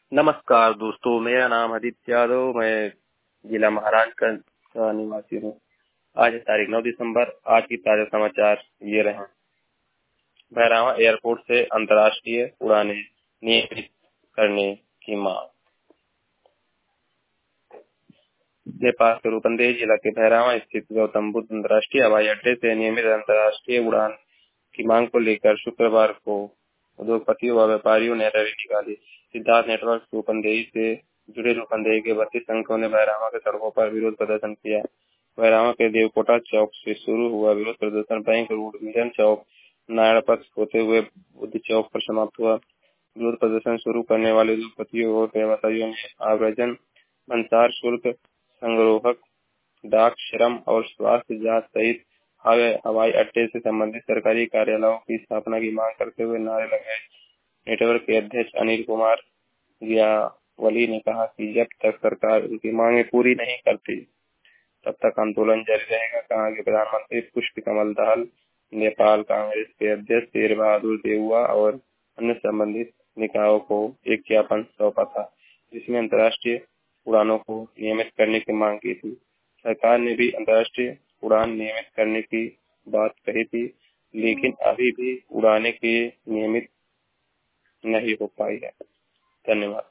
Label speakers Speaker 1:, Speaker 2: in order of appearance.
Speaker 1: नमस्कार दोस्तों, मेरा नाम आदित्य यादव, मैं जिला महाराजगंज का निवासी हूँ। आज है तारीख 9 दिसंबर। आज की ताजा समाचार ये रहे। भैरहवा एयरपोर्ट से अंतर्राष्ट्रीय उड़ानें नियमित करने की मांग। नेपाल के रूपंदेही जिला के भैरहवा स्थित गौतम बुद्ध अंतर्राष्ट्रीय हवाई अड्डे से नियमित अंतर्राष्ट्रीय उड़ान की मांग को लेकर शुक्रवार को उद्योगपतियों व व्यापारियों ने रैली निकाली। सिद्धार्थ नेटवर्क रूपंदेही से जुड़े रूपंदेही के 32 संघों ने भैरहवा के सड़कों पर विरोध प्रदर्शन किया। भैरहवा के देवकोटा चौक से शुरू हुआ विरोध प्रदर्शन बैंक रोड, मिलन चौक, नारायण पथ होते हुए बुद्ध चौक पर समाप्त हुआ। विरोध प्रदर्शन शुरू करने वाले उद्योगपतियों और व्यवसायियों ने आव्रजन, भंसार शुल्क, संग्रोहक, डाक, श्रम और स्वास्थ्य जांच सहित हवाई अड्डे से संबंधित सरकारी कार्यालयों की स्थापना की मांग करते हुए नारे लगाए। नेटवर्क के अध्यक्ष अनिल कुमार गियावली ने कहा कि जब तक सरकार उनकी मांगें पूरी नहीं करती तब तक आंदोलन जारी रहेगा। कहा कि प्रधानमंत्री पुष्प कमल दहल, नेपाल कांग्रेस के अध्यक्ष शेर बहादुर देउवा और अन्य संबंधित निकायों को एक ज्ञापन सौंपा था, जिसमें अंतर्राष्ट्रीय उड़ानों को नियमित करने की मांग की थी। सरकार ने भी अंतर्राष्ट्रीय उड़ान नियमित करने की बात कही थी, लेकिन अभी भी उड़ानें के नियमित नहीं हो पाई है। धन्यवाद।